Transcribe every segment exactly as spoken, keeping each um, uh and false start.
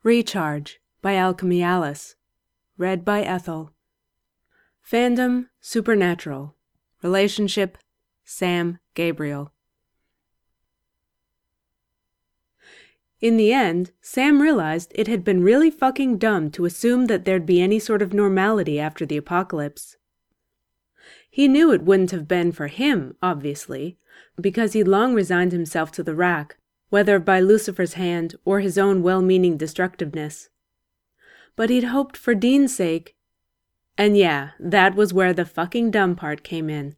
Recharge by Alchemy Alice. Read by Ethel. Fandom, Supernatural. Relationship, Sam Gabriel. In the end, Sam realized it had been really fucking dumb to assume that there'd be any sort of normality after the apocalypse. He knew it wouldn't have been for him, obviously, because he'd long resigned himself to the rack, whether by Lucifer's hand or his own well-meaning destructiveness. But he'd hoped for Dean's sake. And yeah, that was where the fucking dumb part came in.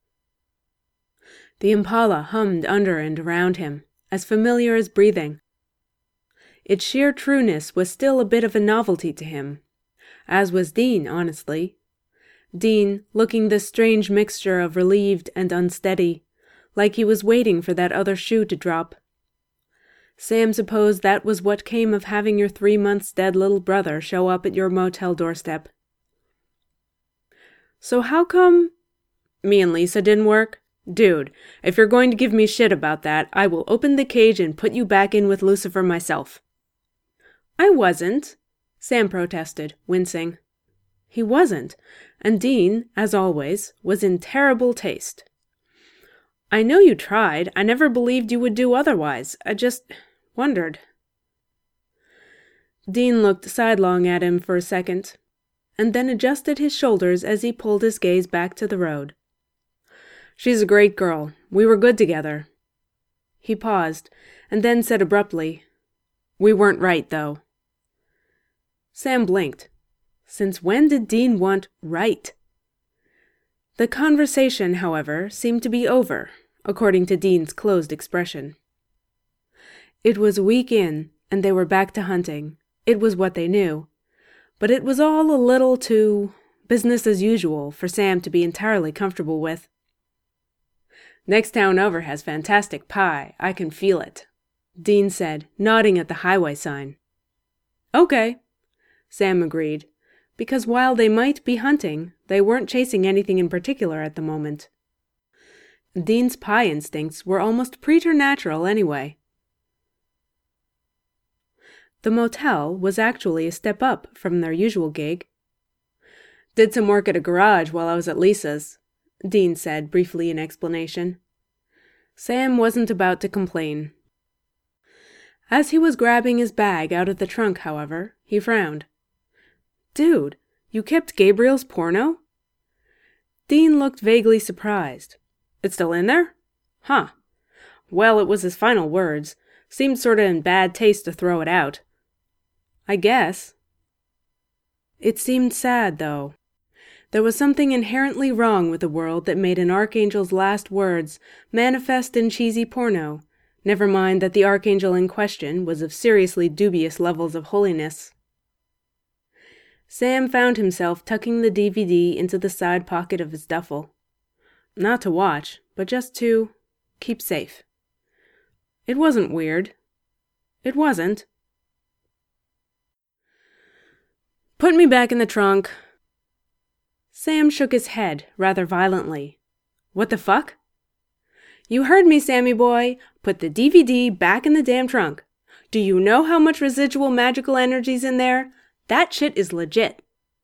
The Impala hummed under and around him, as familiar as breathing. Its sheer trueness was still a bit of a novelty to him, as was Dean, honestly. Dean, looking this strange mixture of relieved and unsteady, like he was waiting for that other shoe to drop. Sam supposed that was what came of having your three months dead little brother show up at your motel doorstep. So how come me and Lisa didn't work? Dude, if you're going to give me shit about that, I will open the cage and put you back in with Lucifer myself. I wasn't, Sam protested, wincing. He wasn't, and Dean, as always, was in terrible taste. I know you tried. I never believed you would do otherwise. I just wondered. Dean looked sidelong at him for a second, and then adjusted his shoulders as he pulled his gaze back to the road. She's a great girl. We were good together. He paused, and then said abruptly, We weren't right, though. Sam blinked. Since when did Dean want right? The conversation, however, seemed to be over, according to Dean's closed expression. It was a week in, and they were back to hunting. It was what they knew. But it was all a little too business as usual for Sam to be entirely comfortable with. Next town over has fantastic pie. I can feel it, Dean said, nodding at the highway sign. Okay, Sam agreed, because while they might be hunting, they weren't chasing anything in particular at the moment. Dean's pie instincts were almost preternatural anyway. The motel was actually a step up from their usual gig. Did some work at a garage while I was at Lisa's, Dean said briefly in explanation. Sam wasn't about to complain. As he was grabbing his bag out of the trunk, however, he frowned. Dude, you kept Gabriel's porno? Dean looked vaguely surprised. It's still in there? Huh. Well, it was his final words. Seemed sorta in bad taste to throw it out. I guess. It seemed sad, though. There was something inherently wrong with the world that made an archangel's last words manifest in cheesy porno, never mind that the archangel in question was of seriously dubious levels of holiness. Sam found himself tucking the D V D into the side pocket of his duffel. Not to watch, but just to keep safe. It wasn't weird. It wasn't. Put me back in the trunk. Sam shook his head rather violently. What the fuck? You heard me, Sammy boy. Put the D V D back in the damn trunk. Do you know how much residual magical energy's in there? That shit is legit.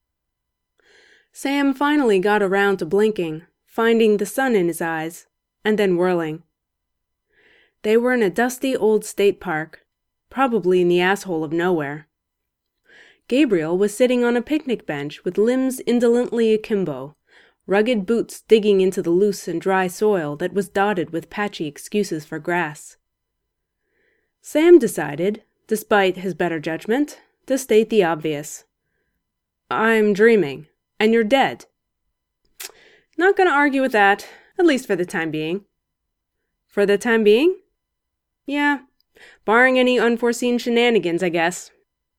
Sam finally got around to blinking, finding the sun in his eyes, and then whirling. They were in a dusty old state park, probably in the asshole of nowhere. Gabriel was sitting on a picnic bench with limbs indolently akimbo, rugged boots digging into the loose and dry soil that was dotted with patchy excuses for grass. Sam decided, despite his better judgment, to state the obvious. I'm dreaming, and you're dead. Not gonna argue with that, at least for the time being. For the time being? Yeah, barring any unforeseen shenanigans, I guess.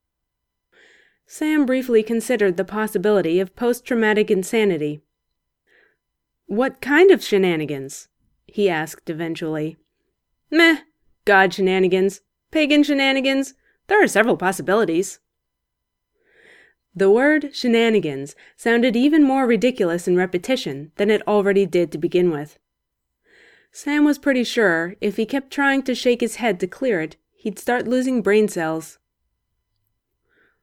Sam briefly considered the possibility of post-traumatic insanity. What kind of shenanigans? He asked eventually. Meh, God shenanigans, pagan shenanigans, there are several possibilities. The word shenanigans sounded even more ridiculous in repetition than it already did to begin with. Sam was pretty sure if he kept trying to shake his head to clear it, he'd start losing brain cells.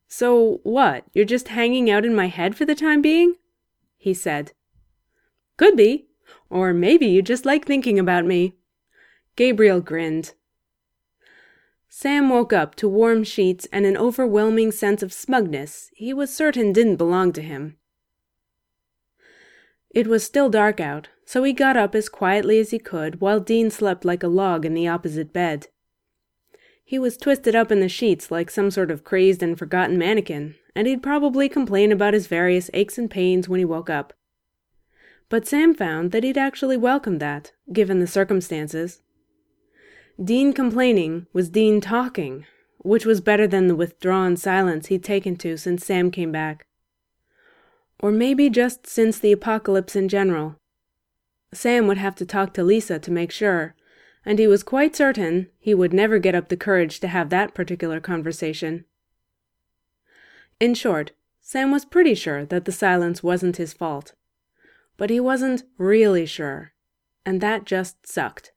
So what, you're just hanging out in my head for the time being? He said. Could be. Or maybe you just like thinking about me. Gabriel grinned. Sam woke up to warm sheets and an overwhelming sense of smugness he was certain didn't belong to him. It was still dark out, so he got up as quietly as he could while Dean slept like a log in the opposite bed. He was twisted up in the sheets like some sort of crazed and forgotten mannequin, and he'd probably complain about his various aches and pains when he woke up. But Sam found that he'd actually welcomed that, given the circumstances. Dean complaining was Dean talking, which was better than the withdrawn silence he'd taken to since Sam came back. Or maybe just since the apocalypse in general. Sam would have to talk to Lisa to make sure, and he was quite certain he would never get up the courage to have that particular conversation. In short, Sam was pretty sure that the silence wasn't his fault. But he wasn't really sure, and that just sucked.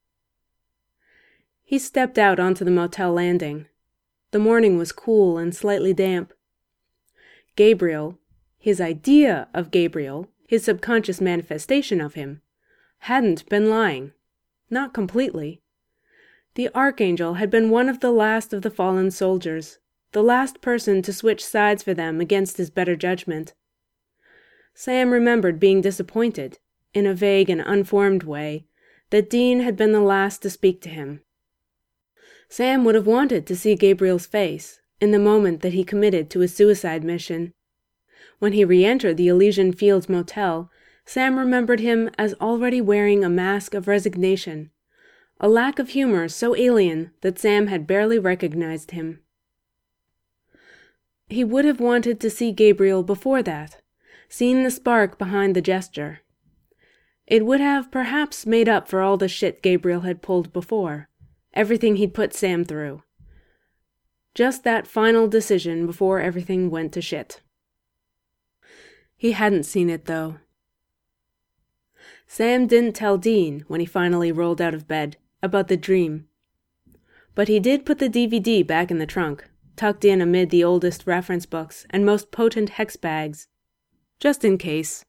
He stepped out onto the motel landing. The morning was cool and slightly damp. Gabriel, his idea of Gabriel, his subconscious manifestation of him, hadn't been lying. Not completely. The Archangel had been one of the last of the fallen soldiers, the last person to switch sides for them against his better judgment. Sam remembered being disappointed, in a vague and unformed way, that Dean had been the last to speak to him. Sam would have wanted to see Gabriel's face in the moment that he committed to his suicide mission. When he re-entered the Elysian Fields Motel, Sam remembered him as already wearing a mask of resignation, a lack of humor so alien that Sam had barely recognized him. He would have wanted to see Gabriel before that, seen the spark behind the gesture. It would have perhaps made up for all the shit Gabriel had pulled before, everything he'd put Sam through. Just that final decision before everything went to shit. He hadn't seen it, though. Sam didn't tell Dean, when he finally rolled out of bed, about the dream. But he did put the D V D back in the trunk, tucked in amid the oldest reference books and most potent hex bags, just in case.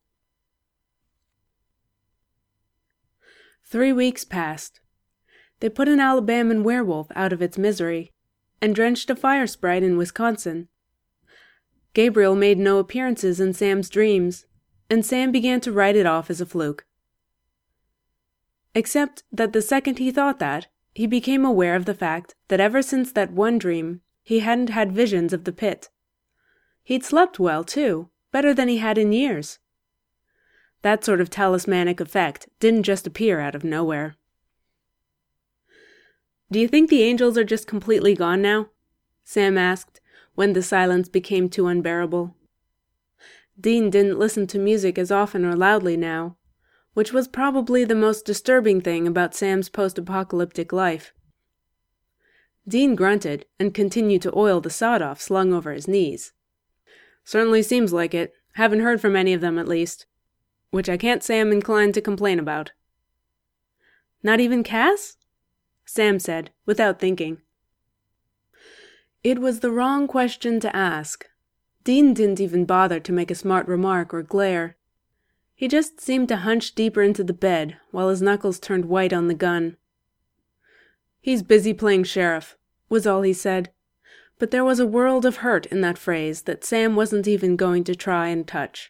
Three weeks passed. They put an Alabaman werewolf out of its misery, and drenched a fire sprite in Wisconsin. Gabriel made no appearances in Sam's dreams, and Sam began to write it off as a fluke. Except that the second he thought that, he became aware of the fact that ever since that one dream, he hadn't had visions of the pit. He'd slept well, too, better than he had in years. That sort of talismanic effect didn't just appear out of nowhere. "Do you think the angels are just completely gone now?" Sam asked, when the silence became too unbearable. Dean didn't listen to music as often or loudly now, which was probably the most disturbing thing about Sam's post-apocalyptic life. Dean grunted and continued to oil the sawed-off slung over his knees. "Certainly seems like it. Haven't heard from any of them, at least. Which I can't say I'm inclined to complain about." "Not even Cass?" Sam said, without thinking. It was the wrong question to ask. Dean didn't even bother to make a smart remark or glare. He just seemed to hunch deeper into the bed while his knuckles turned white on the gun. "He's busy playing sheriff," was all he said, but there was a world of hurt in that phrase that Sam wasn't even going to try and touch.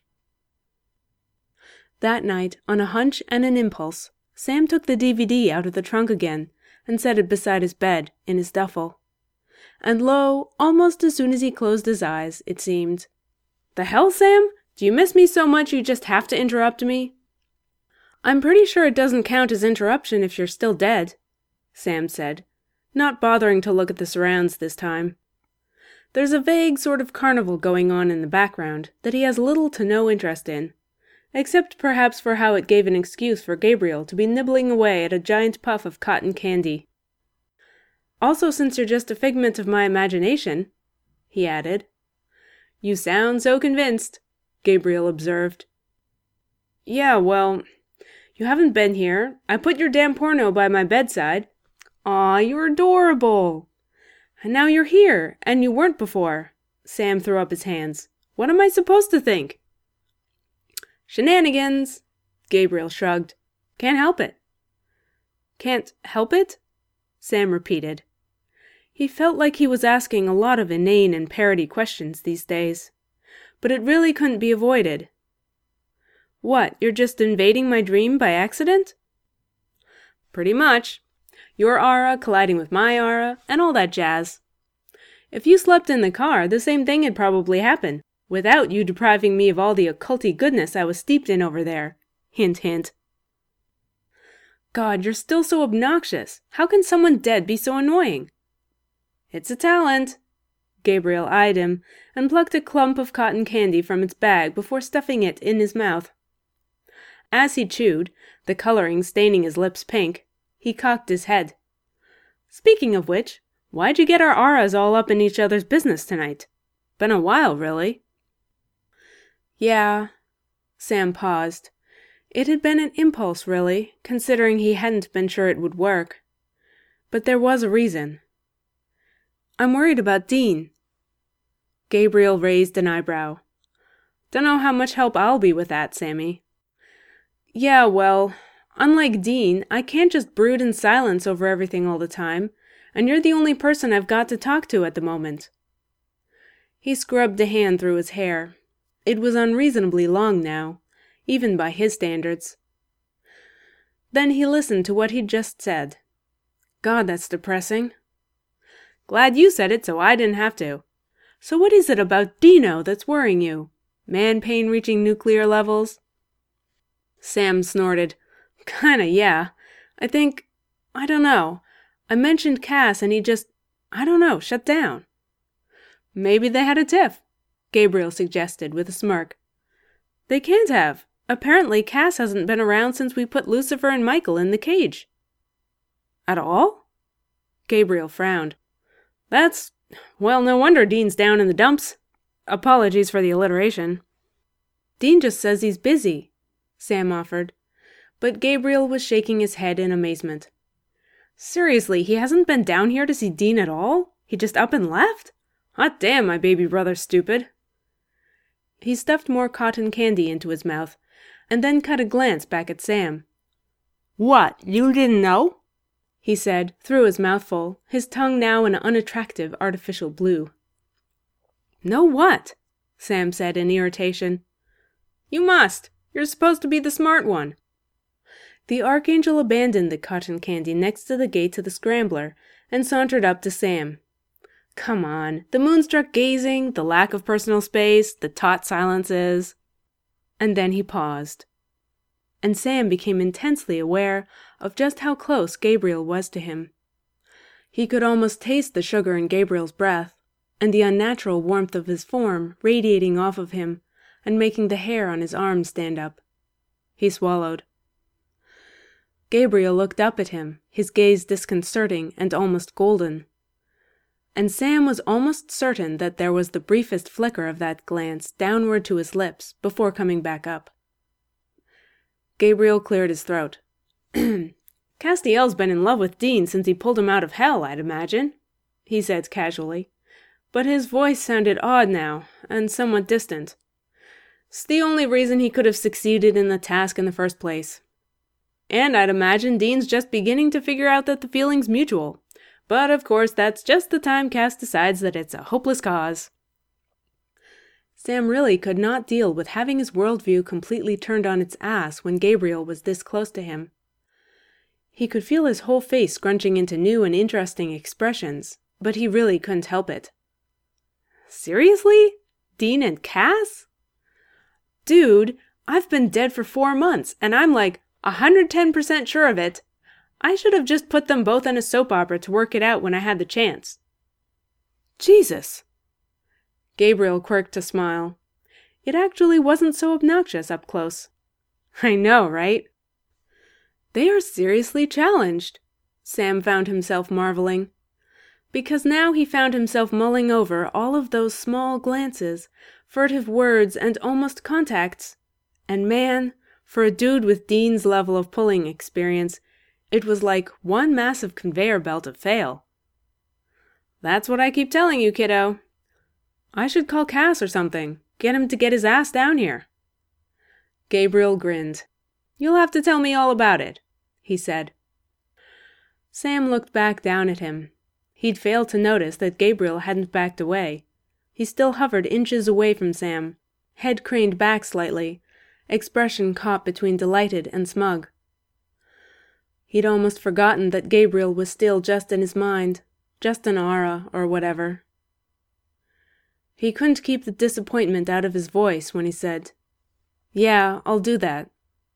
That night, on a hunch and an impulse, Sam took the D V D out of the trunk again and set it beside his bed, in his duffel. And lo, almost as soon as he closed his eyes, it seemed, "The hell, Sam? Do you miss me so much you just have to interrupt me?" "I'm pretty sure it doesn't count as interruption if you're still dead," Sam said, not bothering to look at the surrounds this time. There's a vague sort of carnival going on in the background that he has little to no interest in, except perhaps for how it gave an excuse for Gabriel to be nibbling away at a giant puff of cotton candy. "Also, since you're just a figment of my imagination," he added. "You sound so convinced," Gabriel observed. "Yeah, well, you haven't been here. I put your damn porno by my bedside. Aw, you're adorable. And now you're here, and you weren't before. Sam threw up his hands. What am I supposed to think? Shenanigans, Gabriel shrugged. Can't help it. Can't help it? Sam repeated. He felt like he was asking a lot of inane and parody questions these days, but it really couldn't be avoided. What, you're just invading my dream by accident? Pretty much. Your aura colliding with my aura, and all that jazz. If you slept in the car, the same thing had probably happened, without you depriving me of all the occulty goodness I was steeped in over there. Hint, hint. God, you're still so obnoxious. How can someone dead be so annoying? It's a talent. Gabriel eyed him and plucked a clump of cotton candy from its bag before stuffing it in his mouth. As he chewed, the coloring staining his lips pink, he cocked his head. Speaking of which, why'd you get our auras all up in each other's business tonight? Been a while, really. Yeah. Sam paused. It had been an impulse, really, considering he hadn't been sure it would work. But there was a reason. I'm worried about Dean. Gabriel raised an eyebrow. Dunno how much help I'll be with that, Sammy. Yeah, well, unlike Dean, I can't just brood in silence over everything all the time, and you're the only person I've got to talk to at the moment. He scrubbed a hand through his hair. It was unreasonably long now, even by his standards. Then he listened to what he'd just said. God, that's depressing. Glad you said it so I didn't have to. So what is it about Dino that's worrying you? Man pain reaching nuclear levels? Sam snorted. Kinda, yeah. I think... I don't know. I mentioned Cass and he just... I don't know, shut down. Maybe they had a tiff, Gabriel suggested with a smirk. They can't have. Apparently Cass hasn't been around since we put Lucifer and Michael in the cage. At all? Gabriel frowned. That's... well, no wonder Dean's down in the dumps. Apologies for the alliteration. Dean just says he's busy, Sam offered, but Gabriel was shaking his head in amazement. Seriously, he hasn't been down here to see Dean at all? He just up and left? Hot damn, my baby brother's stupid. He stuffed more cotton candy into his mouth, and then cut a glance back at Sam. What, you didn't know? He said, through his mouthful, his tongue now an unattractive artificial blue. Know what? Sam said in irritation. You must. You're supposed to be the smart one. The Archangel abandoned the cotton candy next to the gate to the Scrambler and sauntered up to Sam. Come on, the moonstruck gazing, the lack of personal space, the taut silences. And then he paused. And Sam became intensely aware of just how close Gabriel was to him. He could almost taste the sugar in Gabriel's breath, and the unnatural warmth of his form radiating off of him and making the hair on his arms stand up. He swallowed. Gabriel looked up at him, his gaze disconcerting and almost golden. And Sam was almost certain that there was the briefest flicker of that glance downward to his lips before coming back up. Gabriel cleared his throat. Castiel's been in love with Dean since he pulled him out of hell, I'd imagine, he said casually, but his voice sounded odd now, and somewhat distant. It's the only reason he could have succeeded in the task in the first place. And I'd imagine Dean's just beginning to figure out that the feeling's mutual. But of course that's just the time Cass decides that it's a hopeless cause. Sam really could not deal with having his worldview completely turned on its ass when Gabriel was this close to him. He could feel his whole face scrunching into new and interesting expressions, but he really couldn't help it. Seriously? Dean and Cass? Dude, I've been dead for four months, and I'm like one hundred ten percent sure of it. I should have just put them both in a soap opera to work it out when I had the chance. Jesus! Gabriel quirked a smile. It actually wasn't so obnoxious up close. I know, right? They are seriously challenged, Sam found himself marveling. Because now he found himself mulling over all of those small glances, furtive words, and almost contacts. And man, for a dude with Dean's level of pulling experience, it was like one massive conveyor belt of fail. That's what I keep telling you, kiddo. I should call Cass or something. Get him to get his ass down here. Gabriel grinned. You'll have to tell me all about it, he said. Sam looked back down at him. He'd failed to notice that Gabriel hadn't backed away. He still hovered inches away from Sam, head craned back slightly, expression caught between delighted and smug. He'd almost forgotten that Gabriel was still just in his mind, just an aura or whatever. He couldn't keep the disappointment out of his voice when he said, Yeah, I'll do that.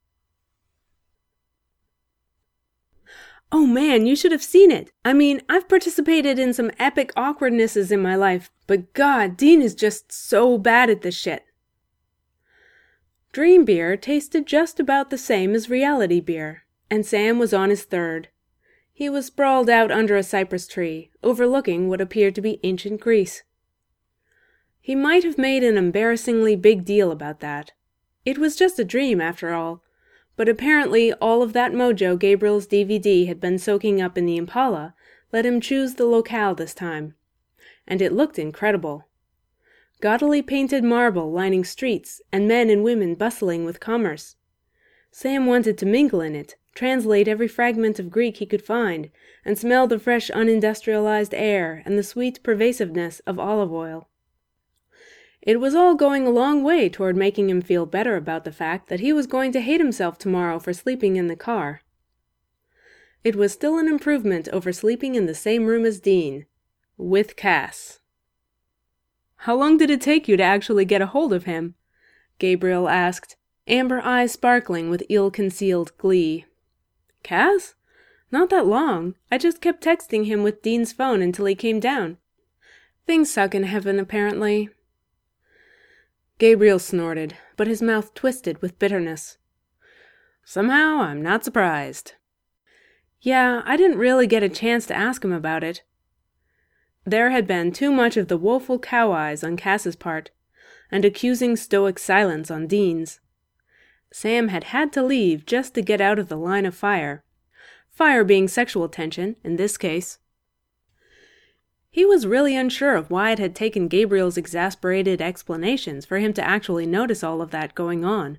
Oh man, you should have seen it. I mean, I've participated in some epic awkwardnesses in my life, but God, Dean is just so bad at this shit. Dream beer tasted just about the same as reality beer, and Sam was on his third. He was sprawled out under a cypress tree, overlooking what appeared to be ancient Greece. He might have made an embarrassingly big deal about that. It was just a dream, after all. But apparently all of that mojo Gabriel's D V D had been soaking up in the Impala let him choose the locale this time. And it looked incredible. Gaudily painted marble lining streets and men and women bustling with commerce. Sam wanted to mingle in it, translate every fragment of Greek he could find, and smell the fresh unindustrialized air and the sweet pervasiveness of olive oil. It was all going a long way toward making him feel better about the fact that he was going to hate himself tomorrow for sleeping in the car. It was still an improvement over sleeping in the same room as Dean, with Cass. How long did it take you to actually get a hold of him? Gabriel asked, amber eyes sparkling with ill-concealed glee. Cass? Not that long. I just kept texting him with Dean's phone until he came down. Things suck in heaven, apparently. Gabriel snorted, but his mouth twisted with bitterness. Somehow, I'm not surprised. Yeah, I didn't really get a chance to ask him about it. There had been too much of the woeful cow eyes on Cass's part, and accusing stoic silence on Dean's. Sam had had to leave just to get out of the line of fire. Fire being sexual tension, in this case. He was really unsure of why it had taken Gabriel's exasperated explanations for him to actually notice all of that going on.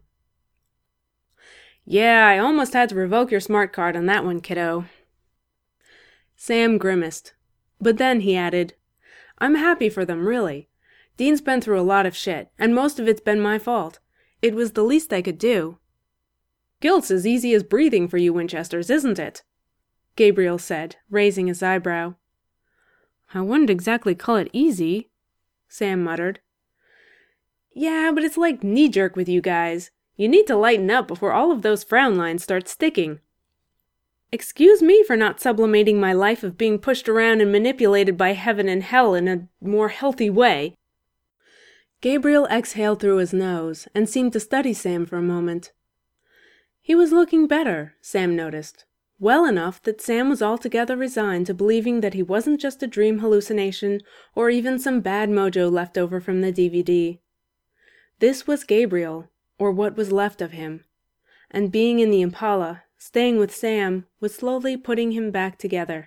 Yeah, I almost had to revoke your smart card on that one, kiddo. Sam grimaced, but then he added, I'm happy for them, really. Dean's been through a lot of shit, and most of it's been my fault. It was the least I could do. Guilt's as easy as breathing for you Winchesters, isn't it? Gabriel said, raising his eyebrow. I wouldn't exactly call it easy, Sam muttered. Yeah, but it's like knee-jerk with you guys. You need to lighten up before all of those frown lines start sticking. Excuse me for not sublimating my life of being pushed around and manipulated by heaven and hell in a more healthy way. Gabriel exhaled through his nose and seemed to study Sam for a moment. He was looking better, Sam noticed. Well enough that Sam was altogether resigned to believing that he wasn't just a dream hallucination or even some bad mojo left over from the D V D. This was Gabriel, or what was left of him, and being in the Impala, staying with Sam, was slowly putting him back together.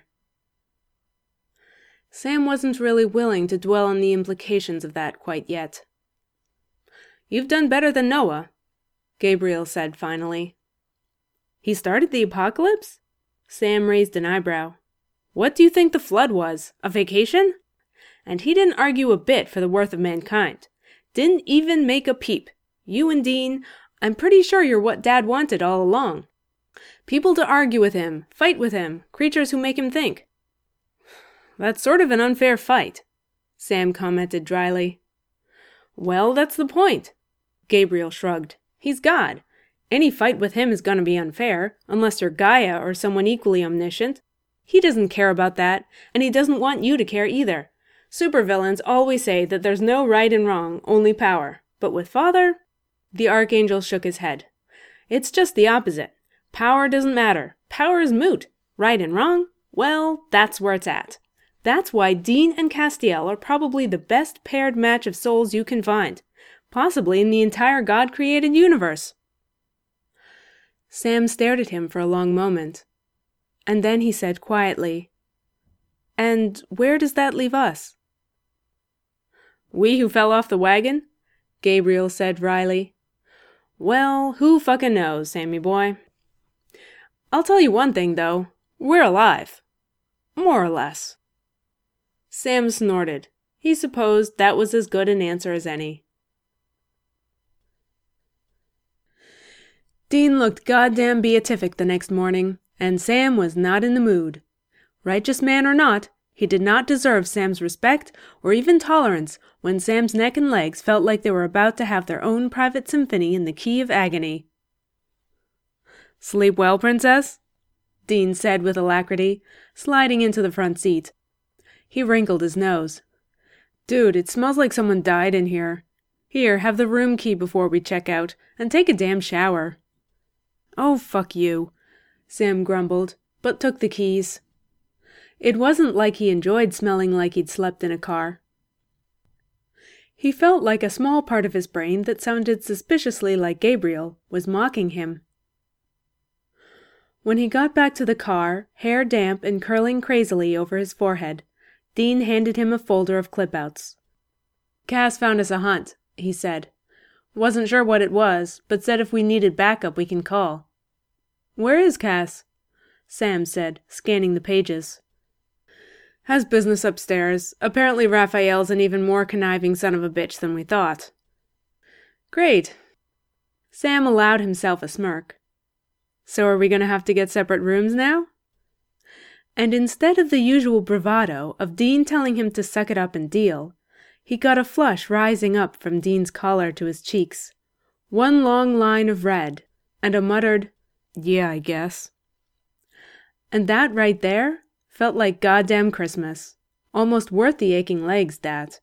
Sam wasn't really willing to dwell on the implications of that quite yet. You've done better than Noah, Gabriel said finally. He started the apocalypse? Sam raised an eyebrow. What do you think the flood was? A vacation? And he didn't argue a bit for the worth of mankind. Didn't even make a peep. You and Dean, I'm pretty sure you're what Dad wanted all along. People to argue with him, fight with him, creatures who make him think. That's sort of an unfair fight, Sam commented dryly. Well, that's the point. Gabriel shrugged. He's God. Any fight with him is going to be unfair, unless you're Gaia or someone equally omniscient. He doesn't care about that, and he doesn't want you to care either. Supervillains always say that there's no right and wrong, only power. But with Father, the Archangel shook his head. It's just the opposite. Power doesn't matter. Power is moot. Right and wrong? Well, that's where it's at. That's why Dean and Castiel are probably the best paired match of souls you can find, possibly in the entire God-created universe. Sam stared at him for a long moment, and then he said quietly, And where does that leave us? We who fell off the wagon? Gabriel said wryly. Well, who fucking knows, Sammy boy. I'll tell you one thing, though. We're alive. More or less. Sam snorted. He supposed that was as good an answer as any. Dean looked goddamn beatific the next morning, and Sam was not in the mood. Righteous man or not, he did not deserve Sam's respect or even tolerance when Sam's neck and legs felt like they were about to have their own private symphony in the key of agony. Sleep well, princess? Dean said with alacrity, sliding into the front seat. He wrinkled his nose. Dude, it smells like someone died in here. Here, have the room key before we check out, and take a damn shower. Oh, fuck you, Sam grumbled, but took the keys. It wasn't like he enjoyed smelling like he'd slept in a car. He felt like a small part of his brain that sounded suspiciously like Gabriel was mocking him. When he got back to the car, hair damp and curling crazily over his forehead, Dean handed him a folder of clip-outs. Cass found us a hunt, he said. Wasn't sure what it was, but said if we needed backup we can call. Where is Cass? Sam said, scanning the pages. Has business upstairs. Apparently Raphael's an even more conniving son of a bitch than we thought. Great. Sam allowed himself a smirk. So are we going to have to get separate rooms now? And instead of the usual bravado of Dean telling him to suck it up and deal, he got a flush rising up from Dean's collar to his cheeks, one long line of red, and a muttered, yeah, I guess. And that right there felt like goddamn Christmas, almost worth the aching legs, that.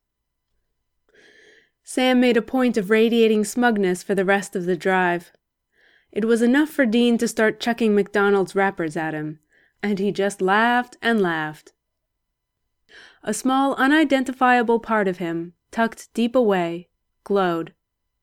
Sam made a point of radiating smugness for the rest of the drive. It was enough for Dean to start chucking McDonald's wrappers at him, and he just laughed and laughed. A small, unidentifiable part of him, tucked deep away, glowed.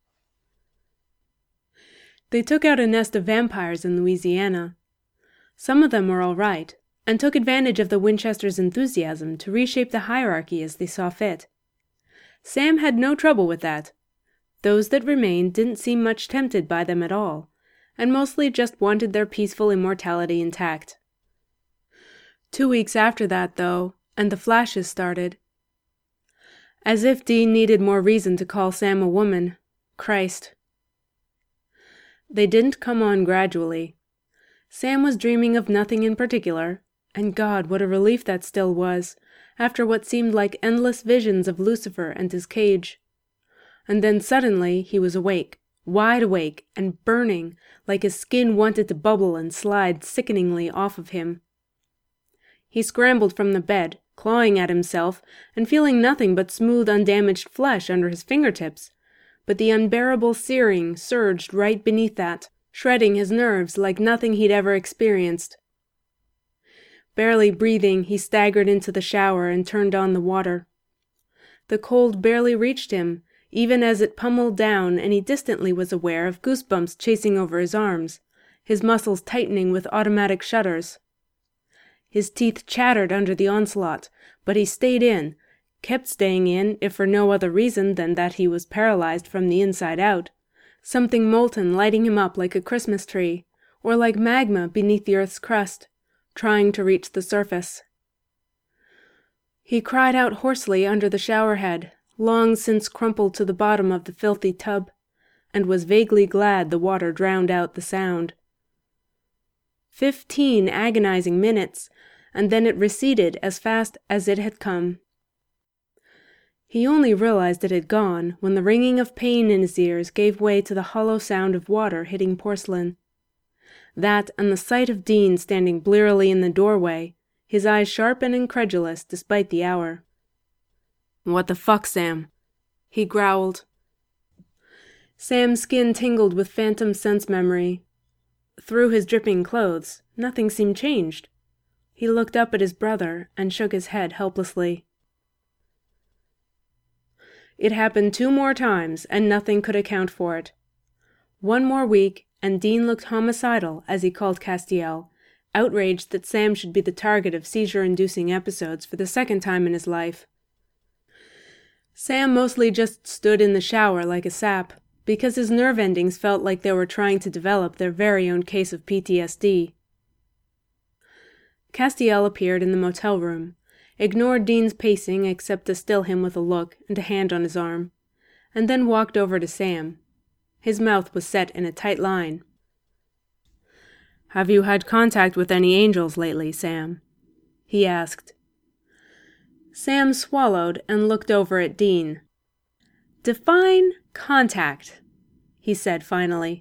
They took out a nest of vampires in Louisiana. Some of them were all right, and took advantage of the Winchesters' enthusiasm to reshape the hierarchy as they saw fit. Sam had no trouble with that. Those that remained didn't seem much tempted by them at all, and mostly just wanted their peaceful immortality intact. Two weeks after that, though, and the flashes started. As if Dean needed more reason to call Sam a woman. Christ. They didn't come on gradually. Sam was dreaming of nothing in particular, and God, what a relief that still was, after what seemed like endless visions of Lucifer and his cage. And then suddenly he was awake, wide awake, and burning, like his skin wanted to bubble and slide sickeningly off of him. He scrambled from the bed, clawing at himself, and feeling nothing but smooth, undamaged flesh under his fingertips, but the unbearable searing surged right beneath that, shredding his nerves like nothing he'd ever experienced. Barely breathing, he staggered into the shower and turned on the water. The cold barely reached him, even as it pummeled down, and he distantly was aware of goosebumps chasing over his arms, his muscles tightening with automatic shudders. His teeth chattered under the onslaught, but he stayed in, kept staying in if for no other reason than that he was paralyzed from the inside out, something molten lighting him up like a Christmas tree, or like magma beneath the earth's crust, trying to reach the surface. He cried out hoarsely under the shower head, long since crumpled to the bottom of the filthy tub, and was vaguely glad the water drowned out the sound. Fifteen agonizing minutes, and then it receded as fast as it had come. He only realized it had gone when the ringing of pain in his ears gave way to the hollow sound of water hitting porcelain. That and the sight of Dean standing blearily in the doorway, his eyes sharp and incredulous despite the hour. "What the fuck, Sam?" he growled. Sam's skin tingled with phantom sense memory. Through his dripping clothes, nothing seemed changed. He looked up at his brother and shook his head helplessly. It happened two more times, and nothing could account for it. One more week, and Dean looked homicidal as he called Castiel, outraged that Sam should be the target of seizure-inducing episodes for the second time in his life. Sam mostly just stood in the shower like a sap, because his nerve endings felt like they were trying to develop their very own case of P T S D. Castiel appeared in the motel room, ignored Dean's pacing except to still him with a look and a hand on his arm, and then walked over to Sam. His mouth was set in a tight line. "Have you had contact with any angels lately, Sam?" he asked. Sam swallowed and looked over at Dean. "Define contact," he said finally.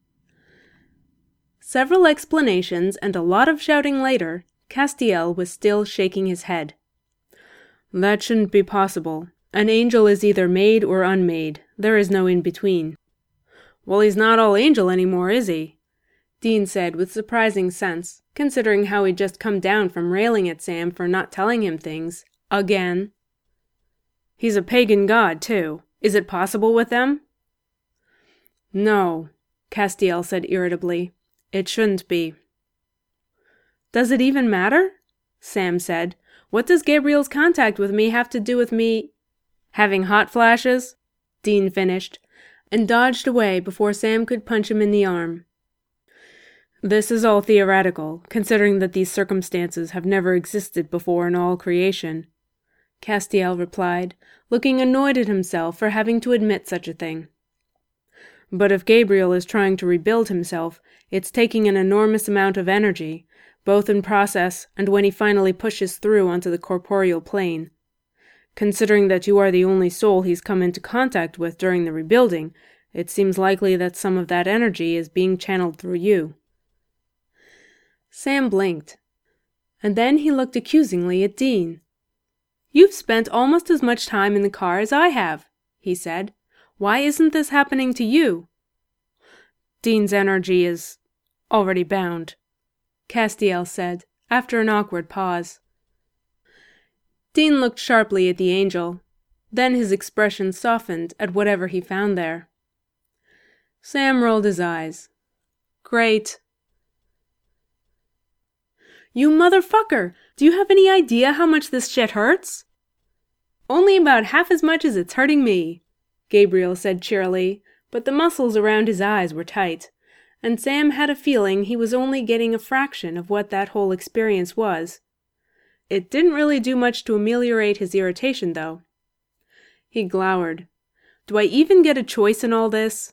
Several explanations and a lot of shouting later, Castiel was still shaking his head. "That shouldn't be possible. An angel is either made or unmade. There is no in-between." "Well, he's not all angel anymore, is he?" Dean said with surprising sense, considering how he'd just come down from railing at Sam for not telling him things. Again. "He's a pagan god, too. Is it possible with them?" "No," Castiel said irritably. "It shouldn't be." "Does it even matter?" Sam said. "What does Gabriel's contact with me have to do with me—" "Having hot flashes?" Dean finished, and dodged away before Sam could punch him in the arm. "This is all theoretical, considering that these circumstances have never existed before in all creation," Castiel replied, looking annoyed at himself for having to admit such a thing. "But if Gabriel is trying to rebuild himself, it's taking an enormous amount of energy, both in process and when he finally pushes through onto the corporeal plane. Considering that you are the only soul he's come into contact with during the rebuilding, it seems likely that some of that energy is being channeled through you." Sam blinked, and then he looked accusingly at Dean. "You've spent almost as much time in the car as I have," he said. "Why isn't this happening to you?" "Dean's energy is already bound," Castiel said, after an awkward pause. Dean looked sharply at the angel. Then his expression softened at whatever he found there. Sam rolled his eyes. "Great." "You motherfucker! Do you have any idea how much this shit hurts?" "Only about half as much as it's hurting me," Gabriel said cheerily, but the muscles around his eyes were tight, and Sam had a feeling he was only getting a fraction of what that whole experience was. It didn't really do much to ameliorate his irritation, though. He glowered. "Do I even get a choice in all this?"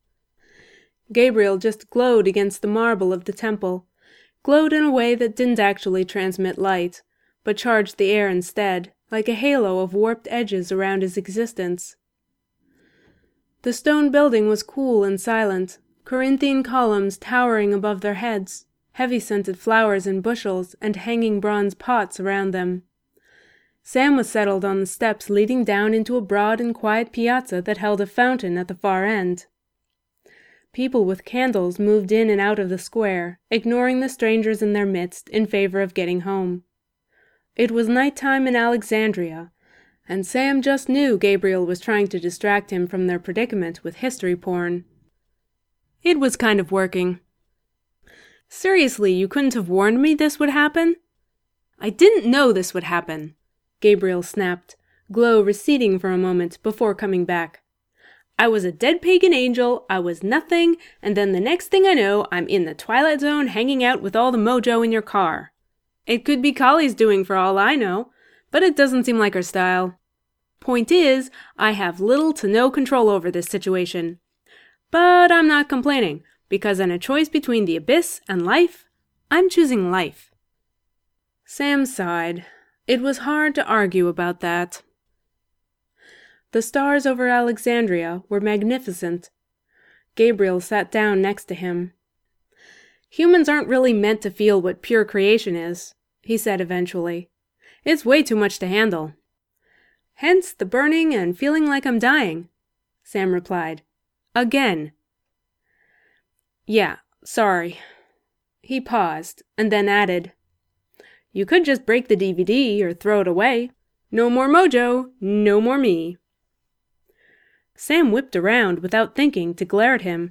Gabriel just glowed against the marble of the temple, glowed in a way that didn't actually transmit light, but charged the air instead, like a halo of warped edges around his existence. The stone building was cool and silent, Corinthian columns towering above their heads, heavy-scented flowers in bushels and hanging bronze pots around them. Sam was settled on the steps leading down into a broad and quiet piazza that held a fountain at the far end. People with candles moved in and out of the square, ignoring the strangers in their midst in favor of getting home. It was nighttime in Alexandria, and Sam just knew Gabriel was trying to distract him from their predicament with history porn. It was kind of working. "Seriously, you couldn't have warned me this would happen?" "I didn't know this would happen," Gabriel snapped, glow receding for a moment before coming back. "I was a dead pagan angel, I was nothing, and then the next thing I know, I'm in the Twilight Zone hanging out with all the mojo in your car. It could be Kali's doing for all I know, but it doesn't seem like her style. Point is, I have little to no control over this situation. But I'm not complaining, because in a choice between the abyss and life, I'm choosing life." Sam sighed. It was hard to argue about that. The stars over Alexandria were magnificent. Gabriel sat down next to him. "Humans aren't really meant to feel what pure creation is," he said eventually. "It's way too much to handle." "Hence the burning and feeling like I'm dying," Sam replied. "Again." "Yeah, sorry." He paused, and then added, "You could just break the D V D or throw it away. No more mojo, no more me." Sam whipped around without thinking to glare at him.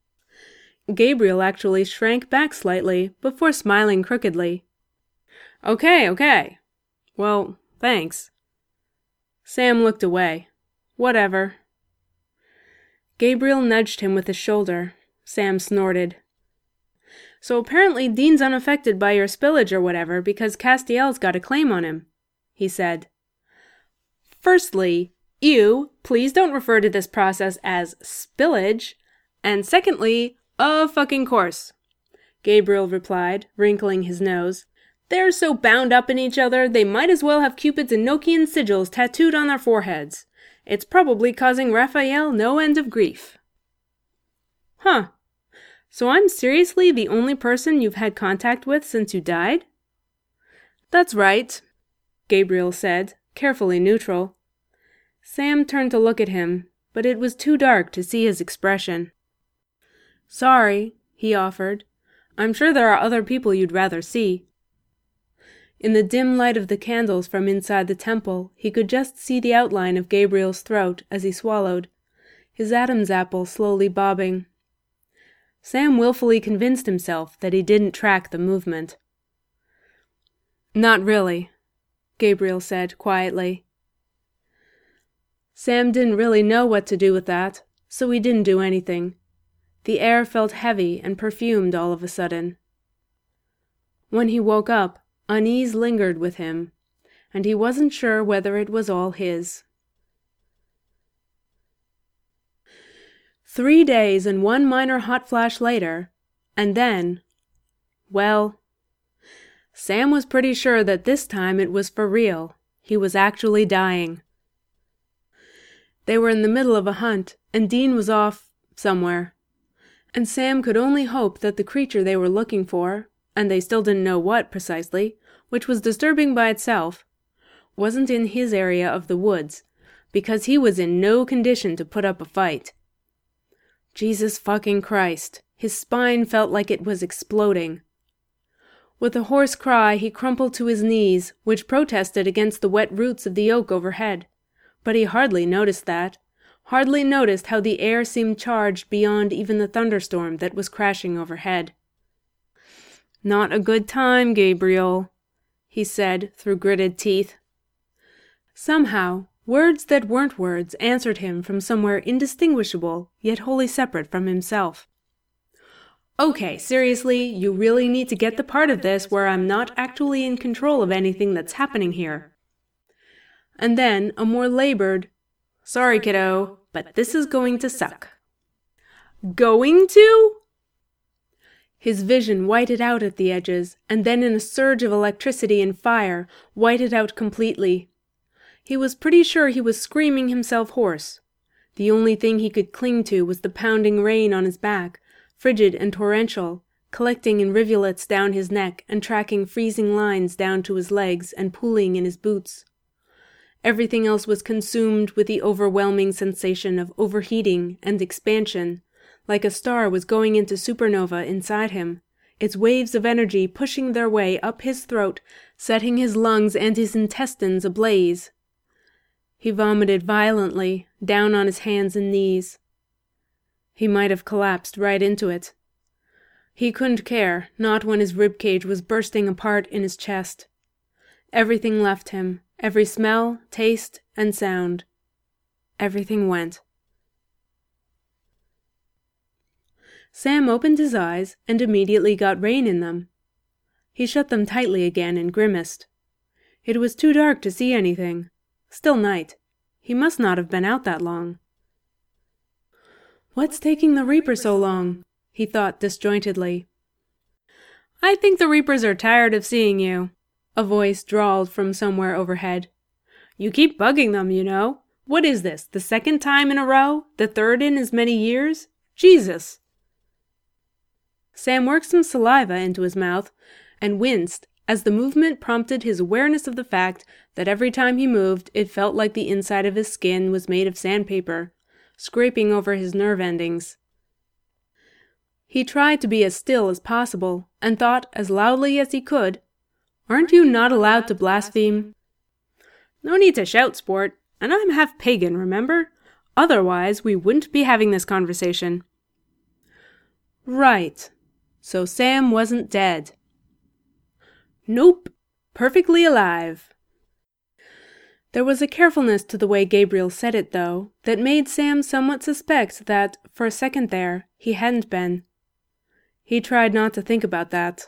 Gabriel actually shrank back slightly before smiling crookedly. "Okay, okay. Well, thanks." Sam looked away. Whatever. Gabriel nudged him with his shoulder. Sam snorted. So apparently Dean's unaffected by your spillage or whatever because Castiel's got a claim on him, he said. Firstly, you, please don't refer to this process as spillage. And secondly, of fucking course, Gabriel replied, wrinkling his nose. They're so bound up in each other, they might as well have Cupid's Enochian sigils tattooed on their foreheads. It's probably causing Raphael no end of grief. Huh. So I'm seriously the only person you've had contact with since you died? That's right, Gabriel said, carefully neutral. Sam turned to look at him, but it was too dark to see his expression. Sorry, he offered. I'm sure there are other people you'd rather see. In the dim light of the candles from inside the temple, he could just see the outline of Gabriel's throat as he swallowed, his Adam's apple slowly bobbing. Sam willfully convinced himself that he didn't track the movement. Not really, Gabriel said quietly. Sam didn't really know what to do with that, so he didn't do anything. The air felt heavy and perfumed all of a sudden. When he woke up, unease lingered with him, and he wasn't sure whether it was all his. Three days and one minor hot flash later, and then, well, Sam was pretty sure that this time it was for real. He was actually dying. They were in the middle of a hunt, and Dean was off somewhere. And Sam could only hope that the creature they were looking for, and they still didn't know what precisely, which was disturbing by itself, wasn't in his area of the woods, because he was in no condition to put up a fight. Jesus fucking Christ, his spine felt like it was exploding. With a hoarse cry, he crumpled to his knees, which protested against the wet roots of the oak overhead, but he hardly noticed that. Hardly noticed how the air seemed charged beyond even the thunderstorm that was crashing overhead. Not a good time, Gabriel, he said through gritted teeth. Somehow, words that weren't words answered him from somewhere indistinguishable, yet wholly separate from himself. Okay, seriously, you really need to get the part of this where I'm not actually in control of anything that's happening here. And then a more labored, sorry, kiddo, but this is going to suck. Going to? His vision whited out at the edges, and then in a surge of electricity and fire, whited out completely. He was pretty sure he was screaming himself hoarse. The only thing he could cling to was the pounding rain on his back, frigid and torrential, collecting in rivulets down his neck and tracking freezing lines down to his legs and pooling in his boots. Everything else was consumed with the overwhelming sensation of overheating and expansion, like a star was going into supernova inside him, its waves of energy pushing their way up his throat, setting his lungs and his intestines ablaze. He vomited violently, down on his hands and knees. He might have collapsed right into it. He couldn't care, not when his ribcage was bursting apart in his chest. Everything left him. Every smell, taste, and sound. Everything went. Sam opened his eyes and immediately got rain in them. He shut them tightly again and grimaced. It was too dark to see anything. Still night. He must not have been out that long. What's taking the Reaper so long? He thought disjointedly. I think the Reapers are tired of seeing you. A voice drawled from somewhere overhead. You keep bugging them, you know. What is this, the second time in a row? The third in as many years? Jesus! Sam worked some saliva into his mouth and winced as the movement prompted his awareness of the fact that every time he moved it felt like the inside of his skin was made of sandpaper, scraping over his nerve endings. He tried to be as still as possible and thought as loudly as he could, Aren't you not allowed to blaspheme? No need to shout, sport, and I'm half pagan, remember? Otherwise, we wouldn't be having this conversation. Right. So Sam wasn't dead. Nope. Perfectly alive. There was a carefulness to the way Gabriel said it, though, that made Sam somewhat suspect that, for a second there, he hadn't been. He tried not to think about that.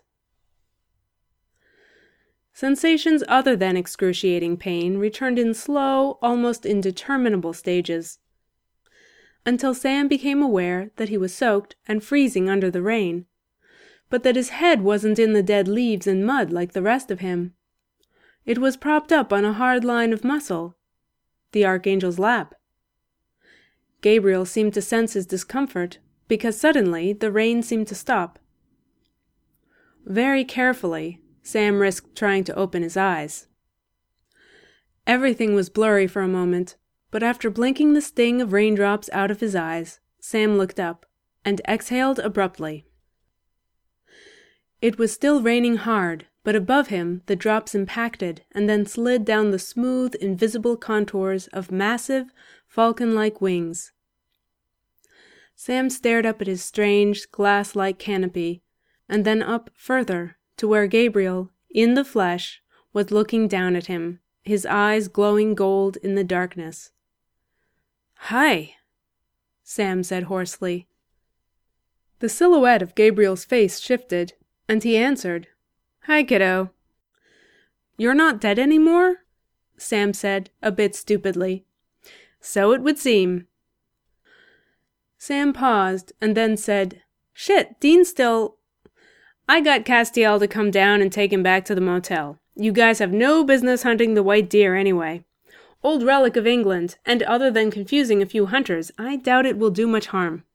Sensations other than excruciating pain returned in slow, almost indeterminable stages, until Sam became aware that he was soaked and freezing under the rain, but that his head wasn't in the dead leaves and mud like the rest of him. It was propped up on a hard line of muscle, the Archangel's lap. Gabriel seemed to sense his discomfort, because suddenly the rain seemed to stop. Very carefully, Sam risked trying to open his eyes. Everything was blurry for a moment, but after blinking the sting of raindrops out of his eyes, Sam looked up and exhaled abruptly. It was still raining hard, but above him the drops impacted and then slid down the smooth, invisible contours of massive, falcon-like wings. Sam stared up at his strange, glass-like canopy, and then up further to where Gabriel, in the flesh, was looking down at him, his eyes glowing gold in the darkness. "Hi," Sam said hoarsely. The silhouette of Gabriel's face shifted, and he answered, "Hi, kiddo." "You're not dead anymore?" Sam said, a bit stupidly. "So it would seem." Sam paused and then said, "Shit, Dean's still—" "I got Castiel to come down and take him back to the motel. You guys have no business hunting the white deer anyway. Old relic of England, and other than confusing a few hunters, I doubt it will do much harm."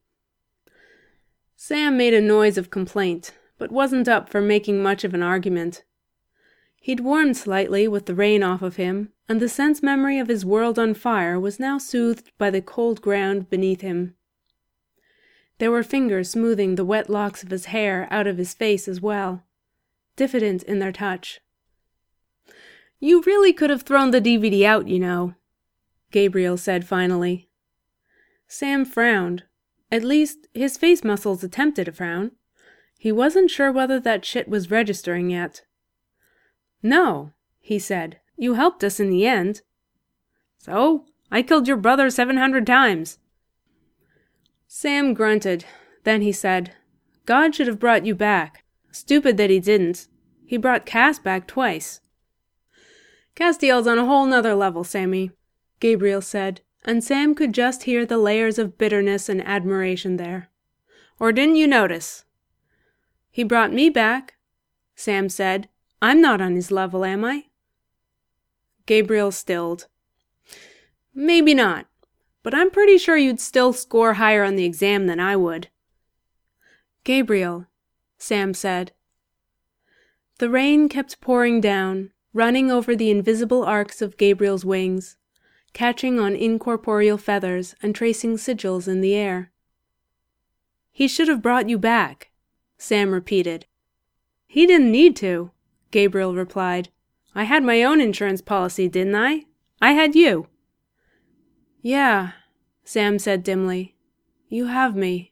Sam made a noise of complaint, but wasn't up for making much of an argument. He'd warmed slightly with the rain off of him, and the sense memory of his world on fire was now soothed by the cold ground beneath him. There were fingers smoothing the wet locks of his hair out of his face as well, diffident in their touch. "You really could have thrown the D V D out, you know," Gabriel said finally. Sam frowned. At least, his face muscles attempted a frown. He wasn't sure whether that shit was registering yet. "No," he said. "You helped us in the end." "So? I killed your brother seven hundred times." Sam grunted. Then he said, "God should have brought you back. Stupid that he didn't. He brought Cass back twice." "Castiel's on a whole nother level, Sammy," Gabriel said, and Sam could just hear the layers of bitterness and admiration there. "Or didn't you notice?" "He brought me back," Sam said. "I'm not on his level, am I?" Gabriel stilled. "Maybe not, but I'm pretty sure you'd still score higher on the exam than I would." "Gabriel," Sam said. The rain kept pouring down, running over the invisible arcs of Gabriel's wings, catching on incorporeal feathers and tracing sigils in the air. "He should have brought you back," Sam repeated. "He didn't need to," Gabriel replied. "I had my own insurance policy, didn't I? I had you." "Yeah," Sam said dimly. "You have me."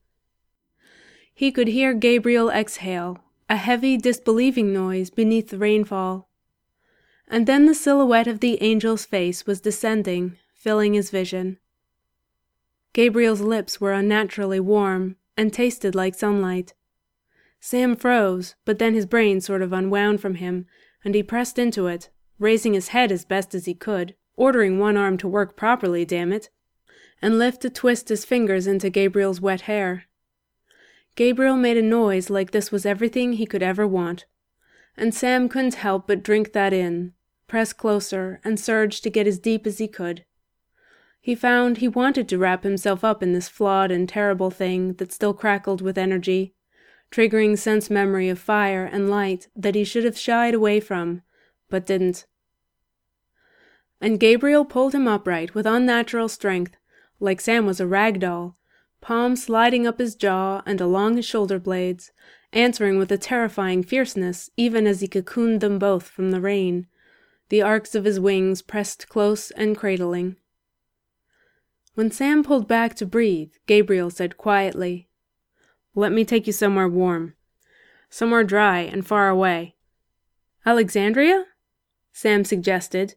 He could hear Gabriel exhale, a heavy, disbelieving noise beneath the rainfall. And then the silhouette of the angel's face was descending, filling his vision. Gabriel's lips were unnaturally warm and tasted like sunlight. Sam froze, but then his brain sort of unwound from him, and he pressed into it, raising his head as best as he could, ordering one arm to work properly, damn it, and lift to twist his fingers into Gabriel's wet hair. Gabriel made a noise like this was everything he could ever want, and Sam couldn't help but drink that in, press closer, and surge to get as deep as he could. He found he wanted to wrap himself up in this flawed and terrible thing that still crackled with energy, triggering sense memory of fire and light that he should have shied away from, but didn't. And Gabriel pulled him upright with unnatural strength, like Sam was a rag doll, palms sliding up his jaw and along his shoulder blades, answering with a terrifying fierceness even as he cocooned them both from the rain, the arcs of his wings pressed close and cradling. When Sam pulled back to breathe, Gabriel said quietly, "Let me take you somewhere warm. Somewhere dry and far away." "Alexandria?" Sam suggested,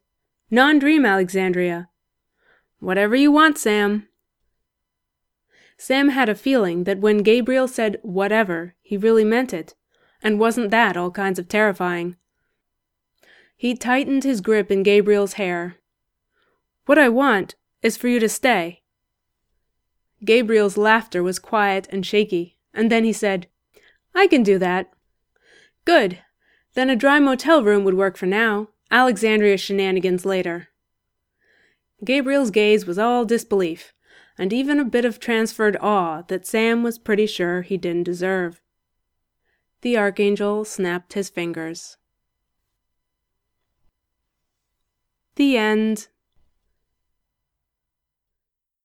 Non-dream Alexandria. Whatever you want, Sam. Sam had a feeling that when Gabriel said whatever, he really meant it, and wasn't that all kinds of terrifying? He tightened his grip in Gabriel's hair. What I want is for you to stay. Gabriel's laughter was quiet and shaky, and then he said, I can do that. Good. Then a dry motel room would work for now. Alexandria shenanigans later. Gabriel's gaze was all disbelief, and even a bit of transferred awe that Sam was pretty sure he didn't deserve. The Archangel snapped his fingers. The end.